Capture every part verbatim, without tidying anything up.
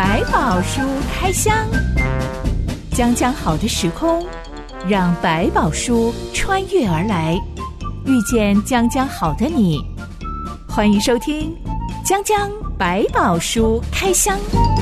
百宝书开箱，将将好的时空，让百宝书穿越而来，遇见将将好的你。欢迎收听将将百宝书开箱。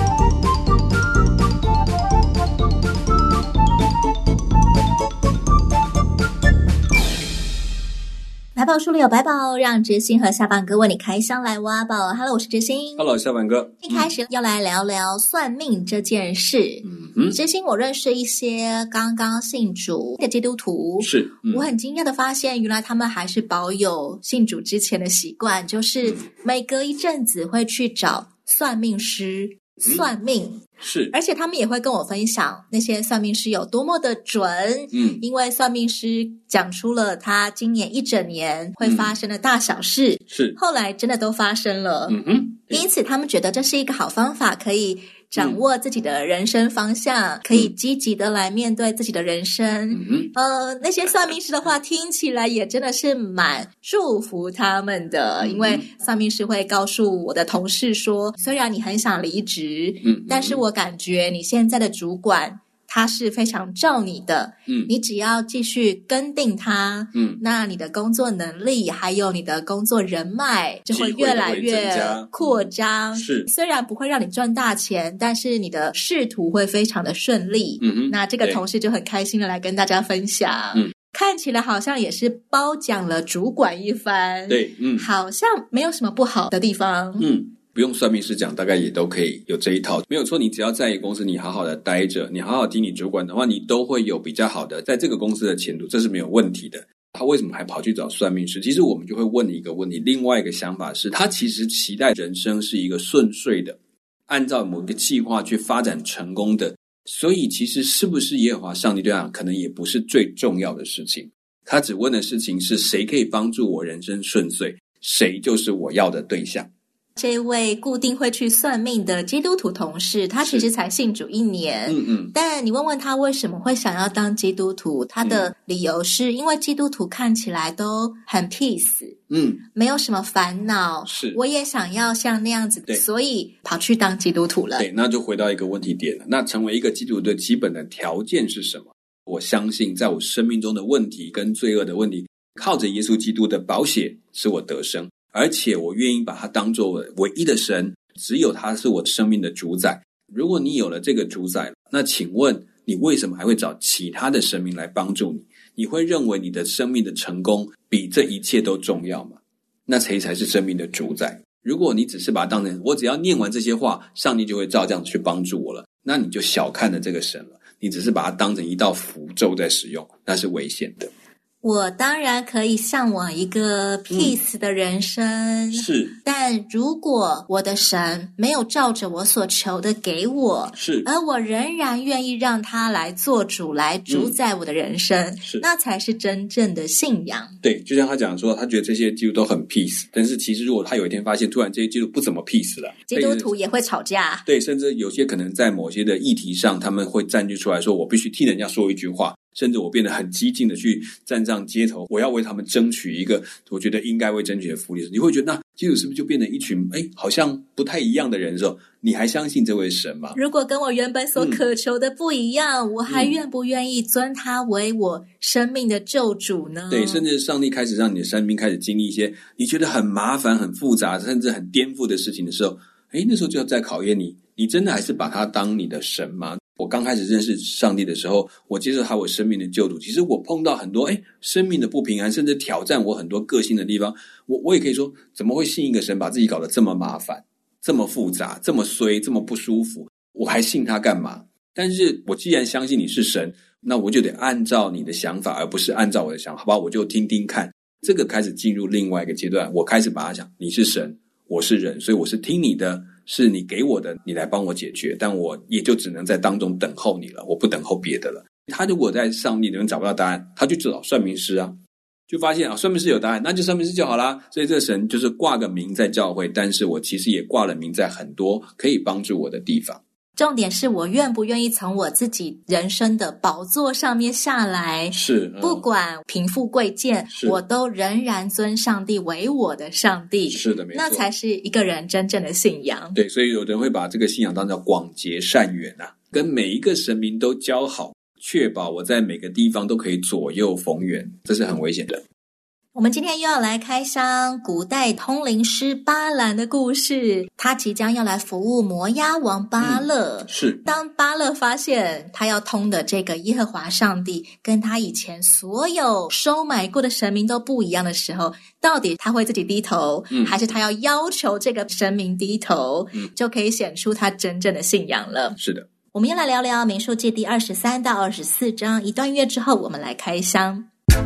百宝书里有百宝，让知心和下半哥为你开箱来挖宝。Hello， 我是知心。 Hello， 下半哥。 一开始要来聊聊算命这件事。嗯，知心，我认识一些刚刚信主的基督徒， 是、嗯、 我很惊讶的发现，原来他们还是保有信主之前的习惯，就是每隔一阵子会去找算命师。算命、嗯、 是， 而且他们也会跟我分享那些算命师有多么的准。嗯，因为算命师讲出了他今年一整年会发生的大小事，嗯、是，后来真的都发生了。嗯哼，因此他们觉得这是一个好方法，可以掌握自己的人生方向，嗯、可以积极的来面对自己的人生。嗯呃，那些算命师的话听起来也真的是蛮祝福他们的，嗯、因为算命师会告诉我的同事说，虽然你很想离职，嗯，但是我感觉你现在的主管他是非常照你的，嗯，你只要继续跟定他，嗯，那你的工作能力还有你的工作人脉就会越来越扩张，是，虽然不会让你赚大钱，但是你的仕途会非常的顺利。嗯哼，那这个同事就很开心的来跟大家分享，嗯，看起来好像也是褒奖了主管一番，对，嗯，好像没有什么不好的地方， 嗯。不用算命师讲，大概也都可以有这一套，没有错。你只要在一个公司，你好好的待着，你好好听你主管的话，你都会有比较好的在这个公司的前途，这是没有问题的。他为什么还跑去找算命师？其实我们就会问你一个问题，另外一个想法是，他其实期待人生是一个顺遂的，按照某个计划去发展成功的，所以其实是不是耶和华上帝对他可能也不是最重要的事情，他只问的事情是谁可以帮助我人生顺遂，谁就是我要的对象。 这位固定会去算命的基督徒同事，他其实才信主一年，嗯嗯，但你问问他为什么会想要当基督徒，他的理由是因为基督徒看起来都很 peace， 嗯，没有什么烦恼，是，我也想要像那样子，所以跑去当基督徒了。 对，那就回到一个问题点了，那成为一个基督徒的基本的条件是什么？我相信在我生命中的问题跟罪恶的问题，靠着耶稣基督的宝血使我得生，而且我愿意把它当作唯一的神，只有他是我生命的主宰。如果你有了这个主宰，那请问你为什么还会找其他的神明来帮助你？你会认为你的生命的成功比这一切都重要吗？那谁才是生命的主宰？如果你只是把它当成我只要念完这些话，上帝就会照这样去帮助我了，那你就小看了这个神了，你只是把它当成一道符咒在使用，那是危险的。 我当然可以向往一个 peace 的人生，嗯、是，但如果我的神没有照着我所求的给我，是，而我仍然愿意让他来做主，来主宰我的人生，嗯、是，那才是真正的信仰。 对，就像他讲说，他觉得这些基督都很 peace， 但是其实如果他有一天发现，突然这些基督不怎么 peace 了， 基督徒也会吵架， 对，甚至有些可能在某些的议题上，他们会站据出来说，我必须替人家说一句话。甚至我变得很激进的去站上街头，我要为他们争取一个我觉得应该为争取的福利。你会觉得那基督是不是就变成一群诶好像不太一样的人的时候，你还相信这位神吗？ 如果跟我原本所渴求的不一样，嗯、我还愿不愿意尊他为我生命的救主呢？ 对，甚至上帝开始让你的生命开始经历一些你觉得很麻烦很复杂甚至很颠覆的事情的时候，诶那时候就要再考验你，你真的还是把他当你的神吗？我刚开始认识上帝的时候，我接受他我生命的救赎，其实我碰到很多诶生命的不平安，甚至挑战我很多个性的地方，我我也可以说怎么会信一个神把自己搞得这么麻烦这么复杂这么衰这么不舒服，我还信他干嘛？但是我既然相信你是神，那我就得按照你的想法而不是按照我的想法，好吧，我就听听看。这个开始进入另外一个阶段，我开始把它想你是神我是人，所以我是听你的，是你给我的，你来帮我解决，但我也就只能在当中等候你了，我不等候别的了。他如果在上帝里面找不到答案，他就找算命师啊，就发现啊，算命师有答案，那就算命师就好啦。所以这个神就是挂个名在教会，但是我其实也挂了名在很多可以帮助我的地方。 重点是我愿不愿意从我自己人生的宝座上面下来， 是、嗯、 不管贫富贵贱，我都仍然尊上帝为我的上帝。 是的，没错， 那才是一个人真正的信仰。 对，所以有人会把这个信仰当成广结善缘啊，跟每一个神明都交好，确保我在每个地方都可以左右逢源，这是很危险的。 我们今天又要来开箱古代通灵师巴兰的故事，他即将要来服务摩押王巴勒、 嗯、是。 当巴勒发现他要通的这个耶和华上帝跟他以前所有收买过的神明都不一样的时候，到底他会自己低头、嗯、还是他要要求这个神明低头、嗯、就可以显出他真正的信仰了。 是的， 我们要来聊聊民数记第二十三到二十四章，一段音乐之后我们来开箱。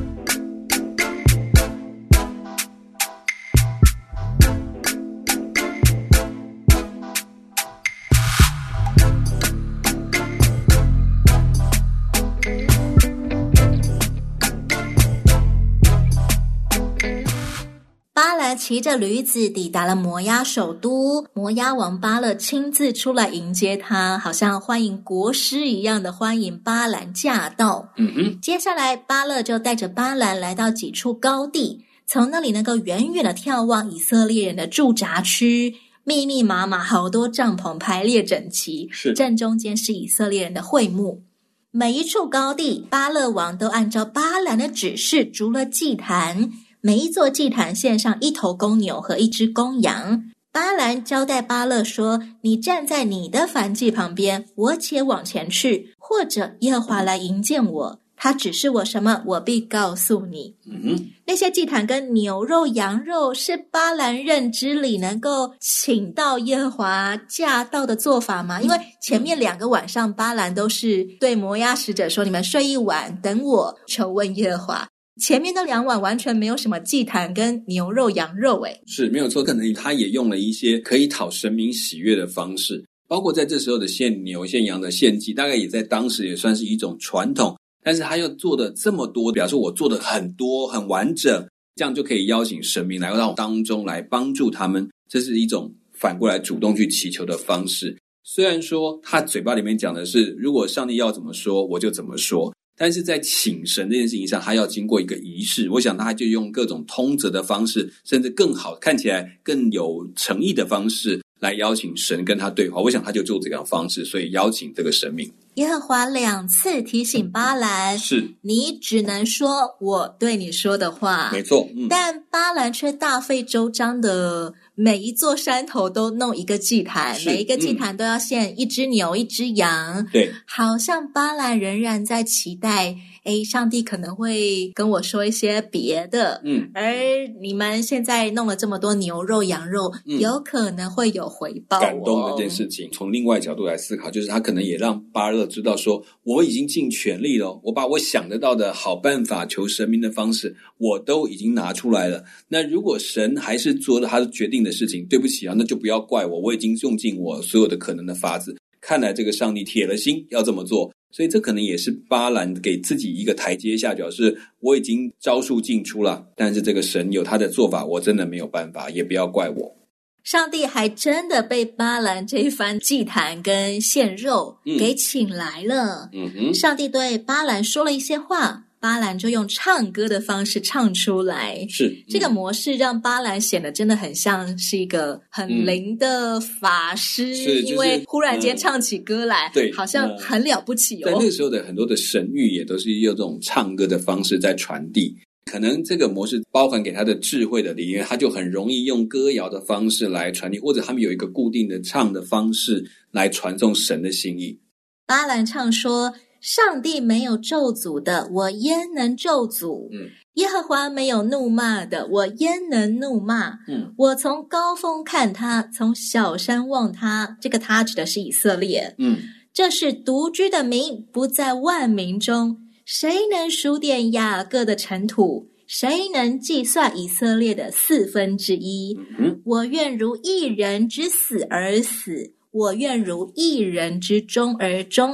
巴兰骑着驴子抵达了摩押首都，摩押王巴勒亲自出来迎接他，好像欢迎国师一样的欢迎巴兰驾到。 嗯哼， 接下来巴勒就带着巴兰来到几处高地，从那里能够远远的眺望以色列人的驻扎区，密密麻麻好多帐篷排列整齐， 是正中间是以色列人的会幕。每一处高地，巴勒王都按照巴兰的指示筑了祭坛，每一座祭坛献上一头公牛和一只公羊。巴兰交代巴勒说，你站在你的燔祭旁边，我且往前去，或者耶和华来迎见我，他指示我什么，我必告诉你。 嗯哼， 那些祭坛跟牛肉羊肉是巴兰认知里能够请到耶和华驾到的做法吗？因为前面两个晚上巴兰都是对摩押使者说，你们睡一晚，等我求问耶和华。前面的两晚完全没有什么祭坛跟牛肉羊肉，诶是没有错，可能他也用了一些可以讨神明喜悦的方式，包括在这时候的献牛献羊的献祭，大概也在当时也算是一种传统，但是他又做的这么多，表示我做的很多很完整，这样就可以邀请神明来到当中来帮助他们，这是一种反过来主动去祈求的方式。虽然说他嘴巴里面讲的是如果上帝要怎么说我就怎么说，但是在请神这件事情上，他要经过一个仪式，我想他就用各种通则的方式，甚至更好看起来更有诚意的方式来邀请神跟他对话，我想他就做这样的方式，所以邀请这个神明。 耶和华两次提醒巴兰， 是你只能说我对你说的话， 没错、嗯、 但巴兰却大费周章的每一座山头都弄一个祭坛，每一个祭坛都要献一只牛、嗯、一只羊， 对， 好像巴兰仍然在期待诶，上帝可能会跟我说一些别的， 嗯，而你们现在弄了这么多牛肉羊肉、嗯、有可能会有回报、哦、 感动的这件事情。从另外角度来思考，就是他可能也让巴勒知道说，我已经尽全力了，我把我想得到的好办法求神明的方式我都已经拿出来了，那如果神还是做了他决定的事情，对不起啊，那就不要怪我，我已经用尽我所有的可能的法子，看来这个上帝铁了心要这么做，所以这可能也是巴兰给自己一个台阶下，表示我已经招数尽出了，但是这个神有他的做法，我真的没有办法，也不要怪我。 上帝还真的被巴兰这一番祭坛跟献肉给请来了、 嗯嗯、 上帝对巴兰说了一些话，巴兰就用唱歌的方式唱出来， 是、嗯、 这个模式让巴兰显得真的很像是一个很灵的法师、嗯就是、因为忽然间唱起歌来、嗯、对，好像很了不起哦。 在那个时候的很多的神谕也都是用这种唱歌的方式在传递，可能这个模式包含给他的智慧的里面，他就很容易用歌谣的方式来传递，或者他们有一个固定的唱的方式来传送神的心意。 巴兰唱说，上帝没有咒诅的，我焉能咒诅、嗯、耶和华没有怒骂的，我焉能怒骂、嗯、我从高峰看他，从小山望他，这个他指的是以色列、 嗯、 这是独居的民，不在万民中，谁能数点雅各的尘土？谁能计算以色列的四分之一？ 嗯、 我愿如一人之死而死，我愿如一人之终而终。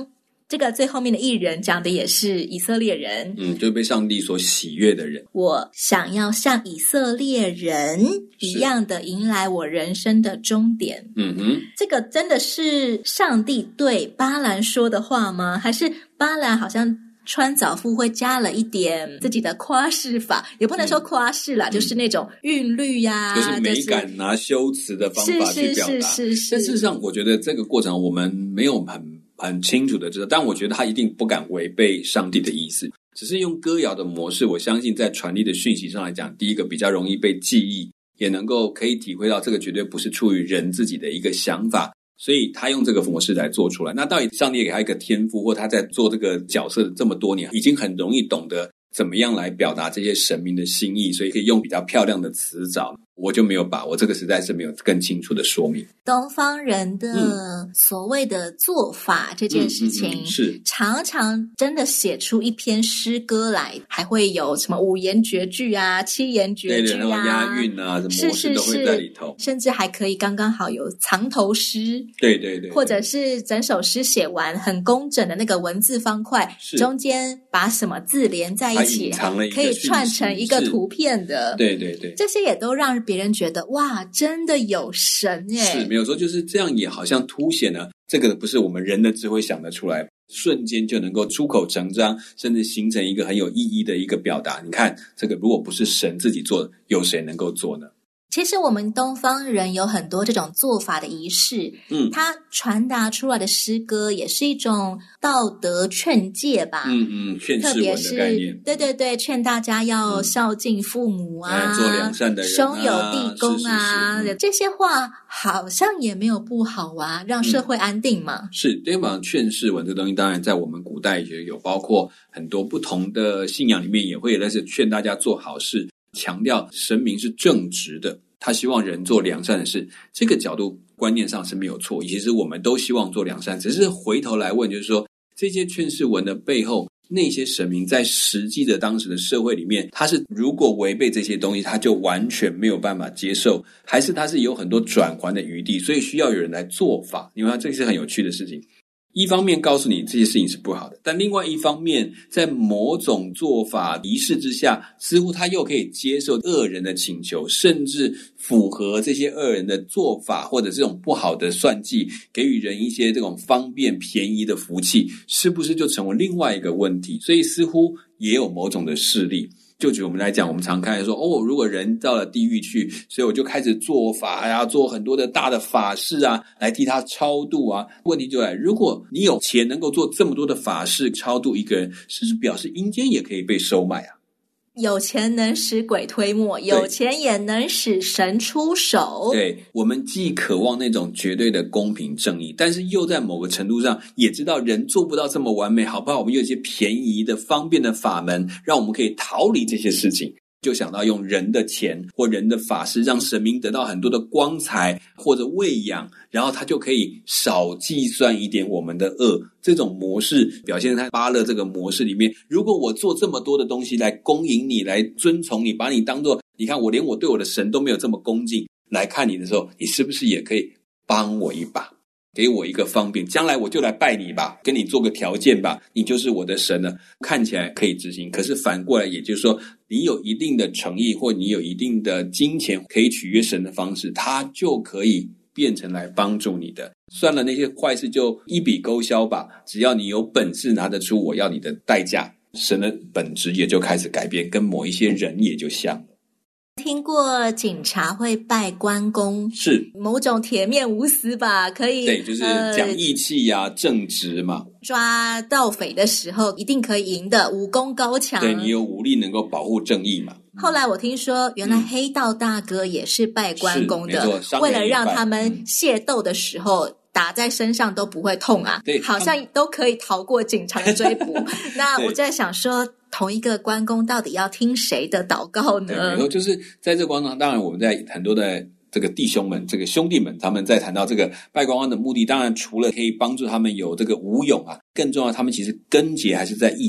这个最后面的艺人讲的也是以色列人， 嗯，就被上帝所喜悦的人。 我想要像以色列人一样的迎来我人生的终点。 嗯哼， 这个真的是上帝对巴兰说的话吗？还是巴兰好像川藻夫会加了一点自己的夸饰法，也不能说夸饰啦、嗯、就是那种韵律呀、啊， 就是美感拿、啊、修辞的方法去表达。 是是是是。 但事实上我觉得这个过程我们没有很很清楚的知道，但我觉得他一定不敢违背上帝的意思，只是用歌谣的模式，我相信在传递的讯息上来讲，第一个比较容易被记忆，也能够可以体会到这个绝对不是出于人自己的一个想法，所以他用这个模式来做出来。那到底上帝给他一个天赋，或他在做这个角色这么多年，已经很容易懂得怎么样来表达这些神明的心意，所以可以用比较漂亮的词藻，我就没有把握，这个实在是没有更清楚的说明。 东方人的所谓的做法、嗯、这件事情、嗯嗯嗯、是常常真的写出一篇诗歌来，还会有什么五言绝句啊、七言绝句啊， 对对，然后押韵啊，什么模式都会在里头， 是是是，甚至还可以刚刚好有藏头诗， 对对 对, 对， 或者是整首诗写完很工整的那个文字方块，中间把什么字连在一起，可以串成一个图片的， 对对对， 这些也都让别人觉得哇，真的有神耶！ 是没有说就是这样，也好像凸显了这个不是我们人的智慧想得出来，瞬间就能够出口成章，甚至形成一个很有意义的一个表达。你看，这个如果不是神自己做，有谁能够做呢？ 其实我们东方人有很多这种做法的仪式，嗯，它传达出来的诗歌也是一种道德劝诫吧， 嗯嗯，劝世文的概念， 对对对，劝大家要孝敬父母啊， 嗯、做良善的人、啊， 兄友弟恭啊， 是是是、嗯、 这些话好像也没有不好啊，让社会安定嘛。嗯、 是，基本上劝世文这东西，当然在我们古代也有，包括很多不同的信仰里面也会有类似劝大家做好事。强调神明是正直的，他希望人做良善的事，这个角度观念上是没有错，其实我们都希望做良善，只是回头来问，就是说这些劝世文的背后，那些神明在实际的当时的社会里面，他是如果违背这些东西，他就完全没有办法接受，还是他是有很多转圜的余地，所以需要有人来做法。你看这是很有趣的事情，一方面告诉你这些事情是不好的，但另外一方面在某种做法仪式之下，似乎他又可以接受恶人的请求，甚至符合这些恶人的做法，或者这种不好的算计，给予人一些这种方便便宜的福气，是不是就成为另外一个问题？所以似乎也有某种的势力。就举我们来讲，我们常看说，哦，如果人到了地狱去，所以我就开始做法呀，做很多的大的法事啊，来替他超度啊。问题就来，如果你有钱能够做这么多的法事超度一个人，是不是表示阴间也可以被收买啊？ 有钱能使鬼推磨，有钱也能使神出手。 对，我们既渴望那种绝对的公平正义，但是又在某个程度上也知道人做不到这么完美，好不好？我们有一些便宜的方便的法门，让我们可以逃离这些事情，就想到用人的钱或人的法事，让神明得到很多的光彩或者喂养，然后他就可以少计算一点我们的恶。这种模式表现在巴勒这个模式里面，如果我做这么多的东西来恭迎你，来尊崇你，把你当作，你看我连我对我的神都没有这么恭敬来看你的时候，你是不是也可以帮我一把，给我一个方便，将来我就来拜你吧，跟你做个条件吧，你就是我的神了，看起来可以执行。可是反过来也就是说，你有一定的诚意，或你有一定的金钱可以取悦神的方式，他就可以变成来帮助你的。算了，那些坏事就一笔勾销吧，只要你有本事拿得出我要你的代价，神的本质也就开始改变，跟某一些人也就像了。 听过警察会拜关公， 是某种铁面无私吧，可以， 对，就是讲义气呀、呃、正直嘛。 抓盗匪的时候一定可以赢的，武功高强， 对，你有武力能够保护正义嘛。 后来我听说原来黑道大哥也是拜关公的， 嗯、 为了让他们械斗的时候打在身上都不会痛啊， 对， 好像都可以逃过警察的追捕。那我在想说，同一个关公到底要听谁的祷告呢？ 对，就是在这个关公，当然我们在很多的这个弟兄们、这个兄弟们，他们在谈到这个拜关公的目的，当然除了可以帮助他们有这个武勇啊，更重要，他们其实根结还是在义气。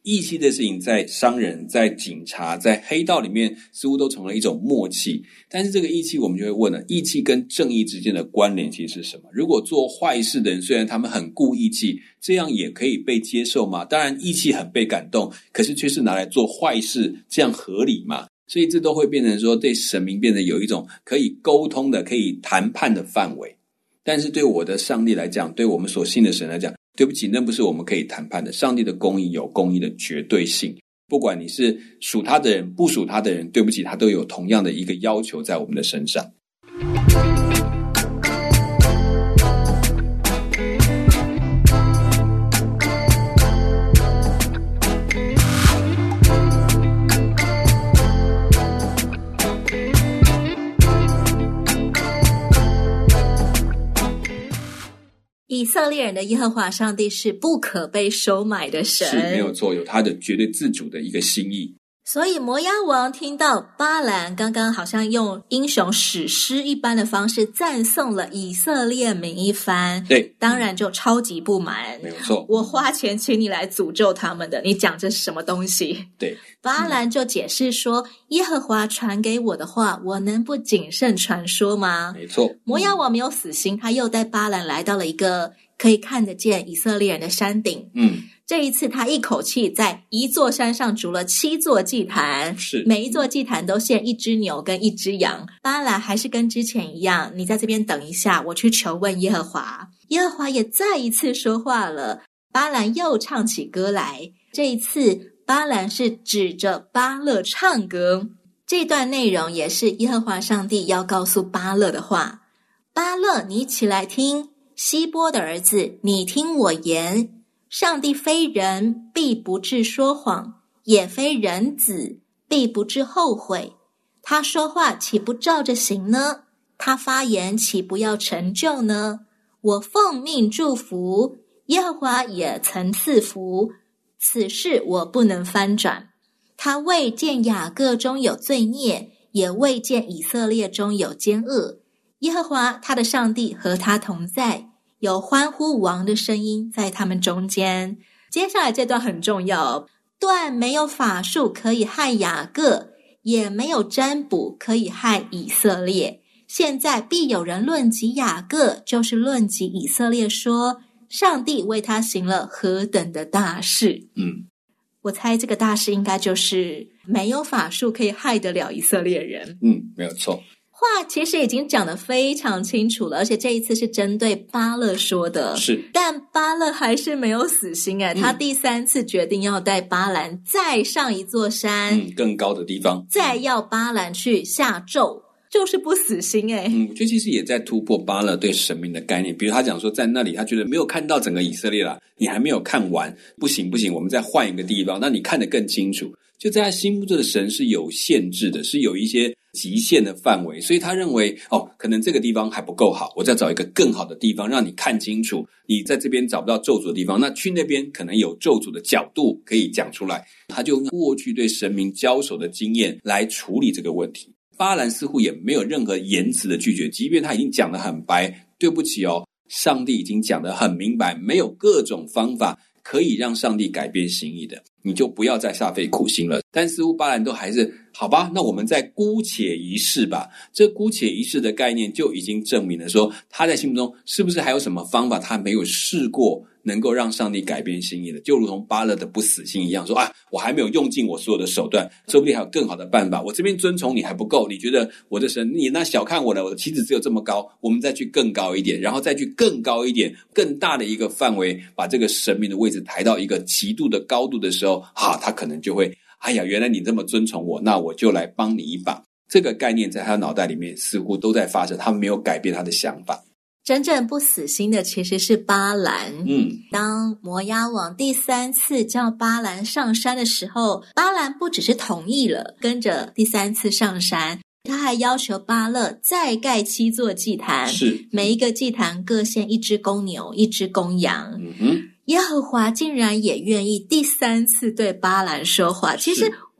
义气的事情在商人、在警察、在黑道里面似乎都成了一种默契，但是这个义气我们就会问了，义气跟正义之间的关联其实是什么？如果做坏事的人虽然他们很顾义气，这样也可以被接受吗？当然义气很被感动，可是却是拿来做坏事，这样合理吗？所以这都会变成说对神明变得有一种可以沟通的、可以谈判的范围。但是对我的上帝来讲，对我们所信的神来讲，对不起，那不是我们可以谈判的。上帝的公义有公义的绝对性，不管你是属他的人不属他的人，对不起，他都有同样的一个要求在我们的身上。 以色列人的耶和华上帝是不可被收买的神， 是没有错，有他的绝对自主的一个心意。 所以摩押王听到巴兰刚刚好像用英雄史诗一般的方式赞颂了以色列民一番， 对， 当然就超级不满。 没有错， 我花钱请你来诅咒他们的，你讲这是什么东西？ 对， 巴兰就解释说，耶和华传给我的话，我能不谨慎传说吗？ 没错， 摩押王没有死心，他又带巴兰来到了一个可以看得见以色列人的山顶。嗯，这一次他一口气在一座山上筑了七座祭坛， 是每一座祭坛都献一只牛跟一只羊。巴兰还是跟之前一样，你在这边等一下，我去求问耶和华。耶和华也再一次说话了，巴兰又唱起歌来。这一次巴兰是指着巴勒唱歌，这段内容也是耶和华上帝要告诉巴勒的话。巴勒，你起来听，希波的儿子，你听我言。上帝非人，必不致说谎，也非人子，必不致后悔。他说话岂不照着行呢？他发言岂不要成就呢？我奉命祝福，耶和华也曾赐福，此事我不能翻转。他未见雅各中有罪孽，也未见以色列中有奸恶。耶和华他的上帝和他同在，有欢呼王的声音在他们中间。接下来这段很重要，断没有法术可以害雅各，也没有占卜可以害以色列。现在必有人论及雅各，就是论及以色列，说上帝为他行了何等的大事。嗯，我猜这个大事应该就是没有法术可以害得了以色列人。 嗯，没有错。 话其实已经讲得非常清楚了，而且这一次是针对巴勒说的， 是， 但巴勒还是没有死心哎、嗯，他第三次决定要带巴兰再上一座山， 嗯，更高的地方， 再要巴兰去下咒，就是不死心哎。 嗯，我觉得其实也在突破巴勒对神明的概念，比如他讲说在那里他觉得没有看到整个以色列啦，你还没有看完，不行不行，我们再换一个地方，那你看得更清楚。就在他心目中的神是有限制的，是有一些极限的范围，所以他认为哦，可能这个地方还不够好，我再找一个更好的地方让你看清楚，你在这边找不到咒诅的地方，那去那边可能有咒诅的角度可以讲出来。他就用过去对神明交手的经验来处理这个问题。巴兰似乎也没有任何言辞的拒绝，即便他已经讲得很白，对不起哦，上帝已经讲得很明白，没有各种方法可以让上帝改变心意的，你就不要再煞费苦心了。但似乎巴兰都还是好吧，那我们再姑且一试吧。这姑且一试的概念就已经证明了说，他在心目中是不是还有什么方法他没有试过能够让上帝改变心意的，就如同巴勒的不死心一样，说啊，我还没有用尽我所有的手段，说不定还有更好的办法，我这边尊崇你还不够，你觉得我的神你那小看我了，我的妻子只有这么高，我们再去更高一点，然后再去更高一点，更大的一个范围，把这个神明的位置抬到一个极度的高度的时候啊，他可能就会哎呀，原来你这么尊崇我，那我就来帮你一把。这个概念在他脑袋里面似乎都在发生，他没有改变他的想法。 真正不死心的其实是巴兰。 嗯， 当摩押王第三次叫巴兰上山的时候，巴兰不只是同意了，跟着第三次上山，他还要求巴勒再盖七座祭坛， 是每一个祭坛各献一只公牛，一只公羊。 嗯哼， 耶和华竟然也愿意第三次对巴兰说话。其实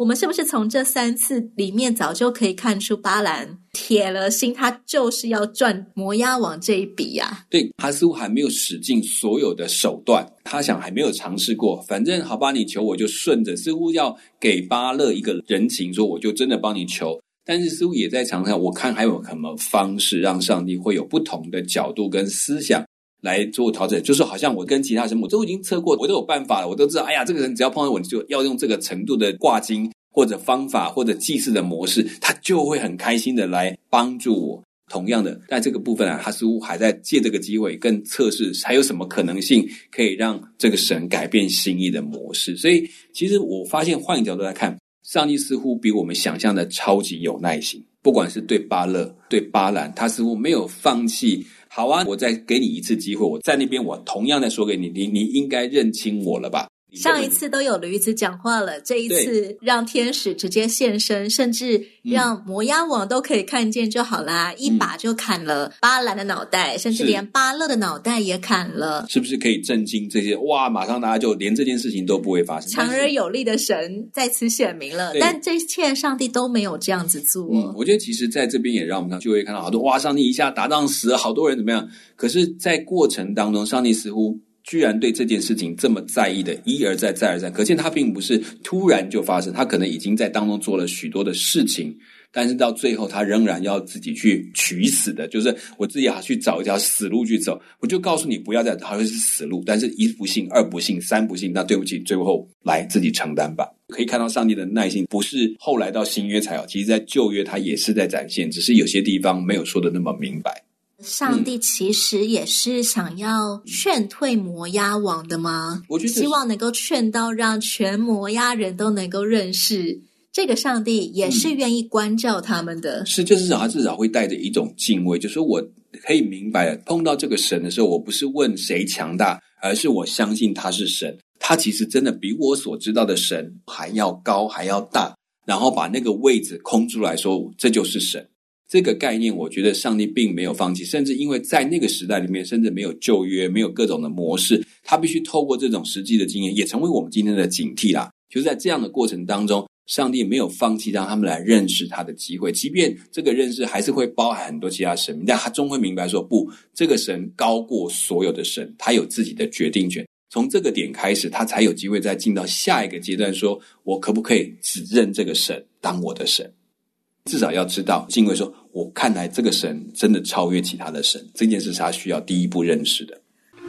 我们是不是从这三次里面早就可以看出巴兰铁了心，他就是要赚摩押王这一笔啊？ 对，他似乎还没有使尽所有的手段，他想还没有尝试过，反正好吧，你求我就顺着，似乎要给巴勒一个人情，说我就真的帮你求，但是似乎也在尝试，我看还有什么方式让上帝会有不同的角度跟思想来做调整，就是好像我跟其他神母都已经测过，我都有办法了，我都知道，哎呀，这个人只要碰到我就要用这个程度的挂金或者方法或者祭祀的模式，他就会很开心的来帮助我。同样的，在这个部分啊，他似乎还在借这个机会更测试还有什么可能性可以让这个神改变心意的模式。所以其实我发现换一个角度来看，上帝似乎比我们想象的超级有耐心，不管是对巴勒对巴兰，他似乎没有放弃，好啊，我再给你一次机会，我在那边我同样的说给你，你你应该认清我了吧。 上一次都有驴子讲话了，这一次让天使直接现身，甚至让摩押王都可以看见就好啦、嗯、一把就砍了巴兰的脑袋，甚至连巴勒的脑袋也砍了。 是不是可以震惊这些？哇，马上大家就连这件事情都不会发生， 强而有力的神在此显明了，但这一切上帝都没有这样子做、 嗯、我觉得其实在这边也让我们就会看到好多，哇，上帝一下打仗死了好多人怎么样，可是在过程当中上帝似乎居然对这件事情这么在意的一而再再而三，可见他并不是突然就发生，他可能已经在当中做了许多的事情，但是到最后他仍然要自己去取死的，就是我自己要去找一条死路去走，我就告诉你不要再好像是死路，但是一不信二不信三不信，那对不起，最后来自己承担吧。可以看到上帝的耐心不是后来到新约才有，其实在旧约他也是在展现，只是有些地方没有说的那么明白。 上帝其实也是想要劝退摩押王的吗？ 我觉得希望能够劝到让全摩押人都能够认识这个上帝，也是愿意关照他们的、 嗯、是就是至少他至少会带着一种敬畏，就是我可以明白碰到这个神的时候，我不是问谁强大，而是我相信他是神，他其实真的比我所知道的神还要高还要大，然后把那个位置空出来说这就是神。这个概念我觉得上帝并没有放弃，甚至因为在那个时代里面甚至没有旧约，没有各种的模式，他必须透过这种实际的经验也成为我们今天的警惕啦。就是在这样的过程当中，上帝没有放弃让他们来认识他的机会，即便这个认识还是会包含很多其他神明，但他终会明白说不，这个神高过所有的神，他有自己的决定权。从这个点开始，他才有机会再进到下一个阶段，说我可不可以只认这个神当我的神。至少要知道敬畏说我看来这个神真的超越其他的神，这件事是他需要第一步认识的。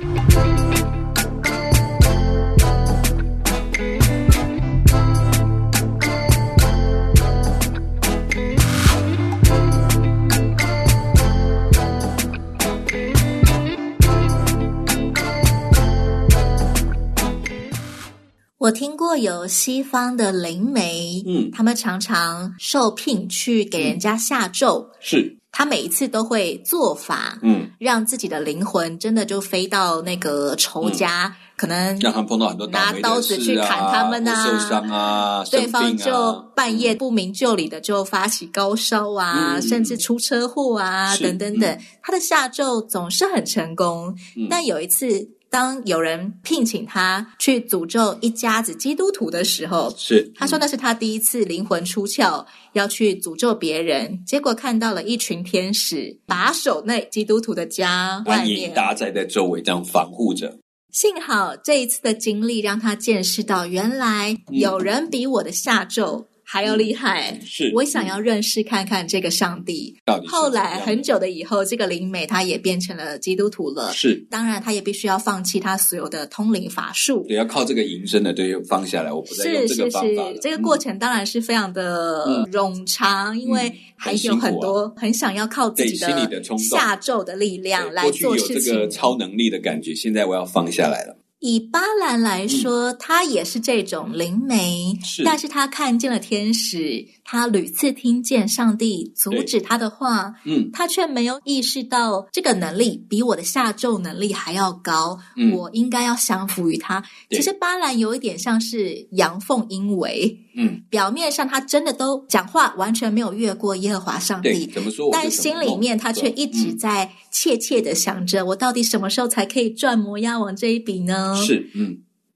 我听过有西方的灵媒，嗯，他们常常受聘去给人家下咒， 嗯、是， 他每一次都会做法，嗯，让自己的灵魂真的就飞到那个仇家，嗯、可能让他们碰到很多倒霉的事啊， 拿刀子去砍他们啊， 受伤啊， 对方就半夜不明就里的就发起高烧啊，嗯、甚至出车祸啊，等等等，嗯、他的下咒总是很成功，嗯、但有一次。当有人聘请他去诅咒一家子基督徒的时候， 是他说那是他第一次灵魂出窍要去诅咒别人，结果看到了一群天使把守那基督徒的家外面， 安营搭载在周围这样防护着。 幸好这一次的经历让他见识到，原来有人比我的下咒还要厉害， 嗯、是我想要认识看看这个上帝。 到底后来很久的以后，这个灵媒他也变成了基督徒了。 是， 当然他也必须要放弃他所有的通灵法术， 对，要靠这个营生的，对，放下来，我不再用这个方法了。 是是是，这个过程当然是非常的冗长，嗯、因为还有很多很想要靠自己的下咒的力量来做事情。 过去有这个超能力的感觉，现在我要放下来了。 以巴兰来说，嗯、他也是这种灵媒， 是但是他看见了天使，他屡次听见上帝阻止他的话，嗯，他却没有意识到这个能力比我的下咒能力还要高，嗯、我应该要降服于他。其实巴兰有一点像是阳奉阴违，嗯，表面上他真的都讲话完全没有越过耶和华上帝， 怎么说？ 但心里面他却一直在切切的想着，我到底什么时候才可以赚摩押王这一笔呢？ 是，嗯，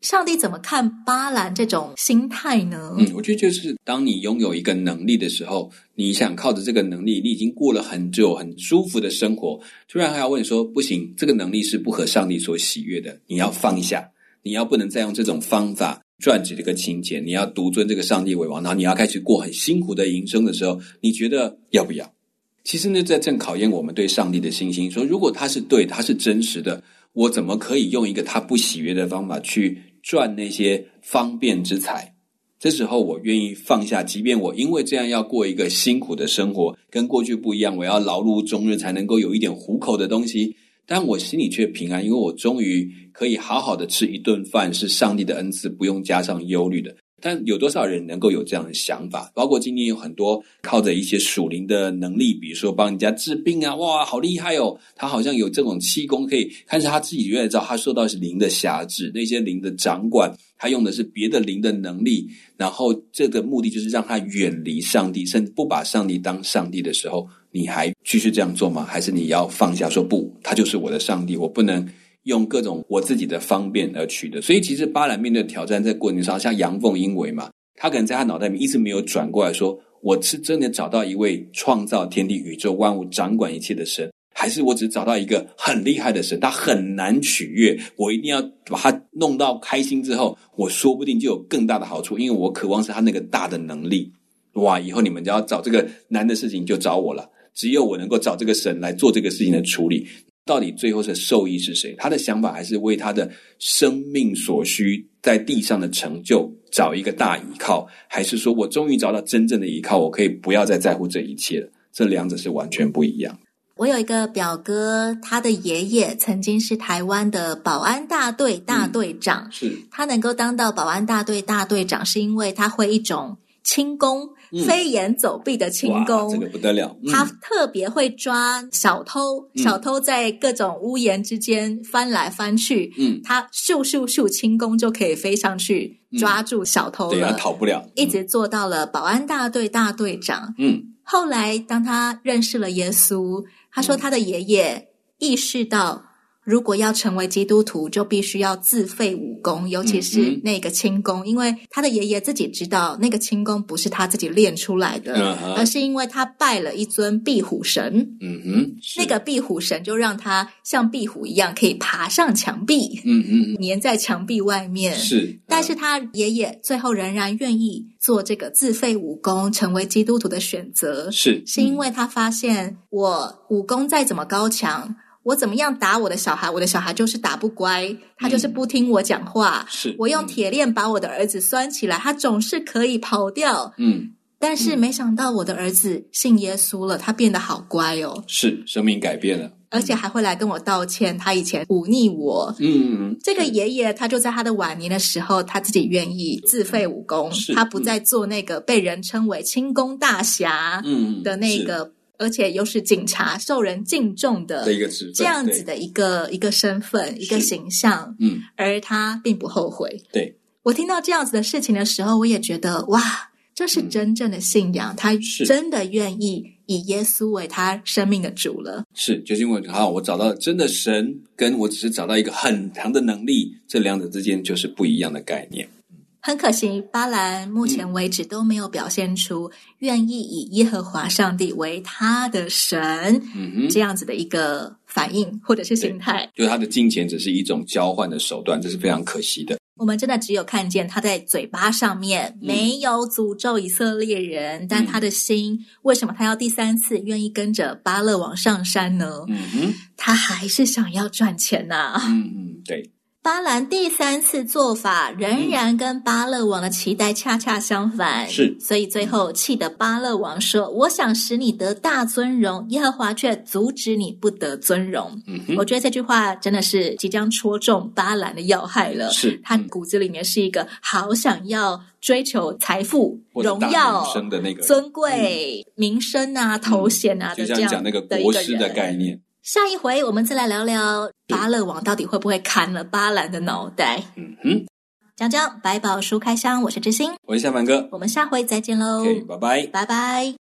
上帝怎么看巴兰这种心态呢？ 嗯，我觉得就是当你拥有一个能力的时候，你想靠着这个能力，你已经过了很久很舒服的生活，突然还要问说，不行，这个能力是不合上帝所喜悦的，你要放下，你要不能再用这种方法赚取这个金钱，你要独尊这个上帝为王，然后你要开始过很辛苦的营生的时候，你觉得要不要？其实呢，在正考验我们对上帝的信心，说如果他是对，他是真实的，我怎么可以用一个他不喜悦的方法去赚那些方便之财？这时候我愿意放下，即便我因为这样要过一个辛苦的生活，跟过去不一样，我要劳碌终日才能够有一点糊口的东西，但我心里却平安，因为我终于可以好好的吃一顿饭，是上帝的恩赐，不用加上忧虑的。但有多少人能够有这样的想法？包括今天有很多靠着一些属灵的能力，比如说帮人家治病啊，哇，好厉害哦！他好像有这种气功，可以，但是他自己原来知道他受到是灵的辖制，那些灵的掌管，他用的是别的灵的能力，然后这个目的就是让他远离上帝，甚至不把上帝当上帝的时候，你还继续这样做吗？还是你要放下说不，他就是我的上帝，我不能用各种我自己的方便而取得。所以其实巴兰面对的挑战在过程上像阳奉阴违嘛，他可能在他脑袋里面一直没有转过来说，我是真的找到一位创造天地宇宙万物掌管一切的神，还是我只找到一个很厉害的神，他很难取悦，我一定要把他弄到开心之后，我说不定就有更大的好处，因为我渴望是他那个大的能力。哇，以后你们只要找这个难的事情就找我了，只有我能够找这个神来做这个事情的处理。到底最后的受益是谁？他的想法还是为他的生命所需在地上的成就找一个大依靠，还是说我终于找到真正的依靠，我可以不要再在乎这一切了？这两者是完全不一样。 我有一个表哥，他的爷爷曾经是台湾的保安大队大队长、嗯、 是他能够当到保安大队大队长是因为他会一种轻功、嗯、飞檐走壁的轻功， 这个不得了、嗯、 他特别会抓小偷、嗯、小偷在各种屋檐之间翻来翻去，嗯，他咻咻咻轻功就可以飞上去抓住小偷了、嗯、对，他逃不了、嗯、一直做到了保安大队大队长。嗯，后来当他认识了耶稣，他说他的爷爷意识到如果要成为基督徒就必须要自废武功，尤其是那个轻功、嗯、因为他的爷爷自己知道那个轻功不是他自己练出来的、嗯、而是因为他拜了一尊壁虎神。嗯哼，那个壁虎神就让他像壁虎一样可以爬上墙壁，嗯嗯，粘在墙壁外面。是、嗯，但是他爷爷最后仍然愿意做这个自废武功成为基督徒的选择，是是因为他发现我武功再怎么高强，我怎么样打我的小孩，我的小孩就是打不乖，他就是不听我讲话、嗯、是我用铁链把我的儿子拴起来，他总是可以跑掉。嗯，但是没想到我的儿子信耶稣了，他变得好乖哦，是生命改变了，而且还会来跟我道歉，他以前忤逆我。嗯，这个爷爷他就在他的晚年的时候，他自己愿意自废武功，他不再做那个被人称为轻功大侠的那个、嗯，而且又是警察受人敬重的一个职分，这样子的一个一个身份一个形象。嗯，而他并不后悔。对，我听到这样子的事情的时候，我也觉得哇，这是真正的信仰、嗯、他真的愿意以耶稣为他生命的主了。是，就是因为好，我找到真的神跟我只是找到一个很强的能力，这两者之间就是不一样的概念。很可惜巴兰目前为止都没有表现出愿意以耶和华上帝为他的神、嗯、这样子的一个反应或者是心态，就是他的金钱只是一种交换的手段，这是非常可惜的。我们真的只有看见他在嘴巴上面没有诅咒以色列人、嗯、但他的心为什么他要第三次愿意跟着巴勒王上山呢？嗯哼，他还是想要赚钱啊。嗯嗯，对。巴兰第三次做法仍然跟巴勒王的期待恰恰相反，是，所以最后气得巴勒王说，我想使你得大尊荣，耶和华却阻止你不得尊荣。嗯，我觉得这句话真的是即将戳中巴兰的要害了，是，他骨子里面是一个好想要追求财富、荣耀、的那个尊贵、嗯、名声啊、头衔啊、嗯、的这样就像讲那个国师的概念。下一回我们再来聊聊巴勒王到底会不会砍了巴兰的脑袋。嗯哼，讲讲百宝书开箱，我是知心，我是夏凡哥，我们下回再见喽。OK， 拜拜，拜拜。